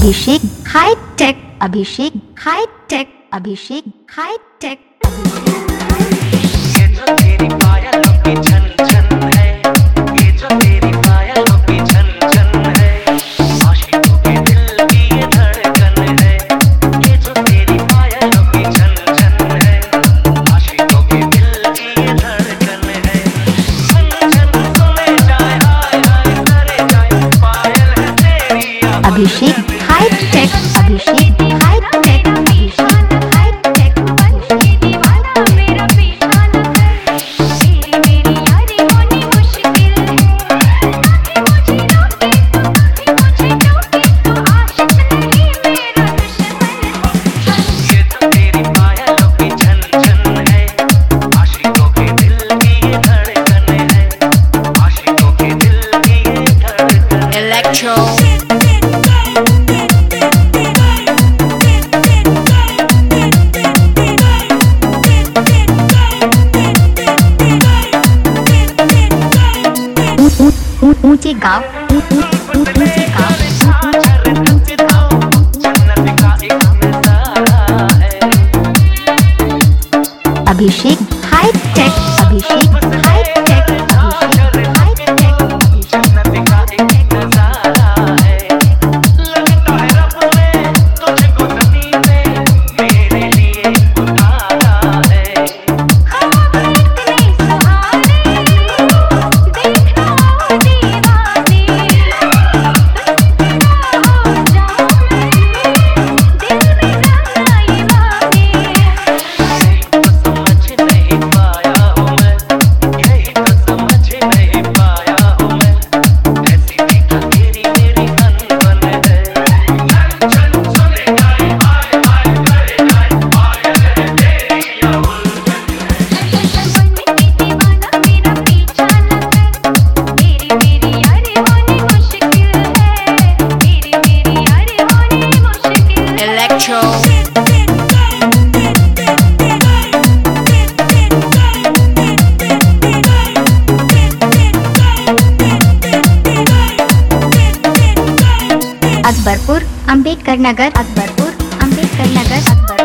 अभिषेक high tech, Abhishek high tech, Abhishek high tech. ये जो तेरी पायलों की झन झन है, ये जो तेरी पायलों की झन झन है, आशिकों के दिल की ये धड़कन है। ये जो तेरी पायलों की झन झन है, आशिकों के दिल की ये धड़कन है। झन झन सुने जाए, हाय हाय करे जाए, पायल है तेरी आवाज़। Abhishek high tech, Abhishek high tech, Abhishek high tech. ये जो तेरी पायलों की झन झन है, आशिकों के दिल की ये धड़कन है, आशिकों के दिल की ये धड़कन है। Electro. ऊंचे गाँव, ऊंचे गाँव। जन्नत का एक नजारा है। Abhishek high tech, Abhishek high tech, Abhishek high tech. जन्नत का एक नजारा है। लगता है रब ने तुझको ज़मीन में मेरे लिए उतारा है। यही तो समझ नहीं पाया हूँ मैं, यही तो समझ नहीं पाया हूँ मैं, ऐसी भी तो तेरी मेरी अनबन है। झन झन सुने जाए, हाय हाय करे जाए, पायल है तेरी आवाज़। Electro. अकबरपुर, अंबेडकर नगर, अकबरपुर, अंबेडकर नगर, अकबर।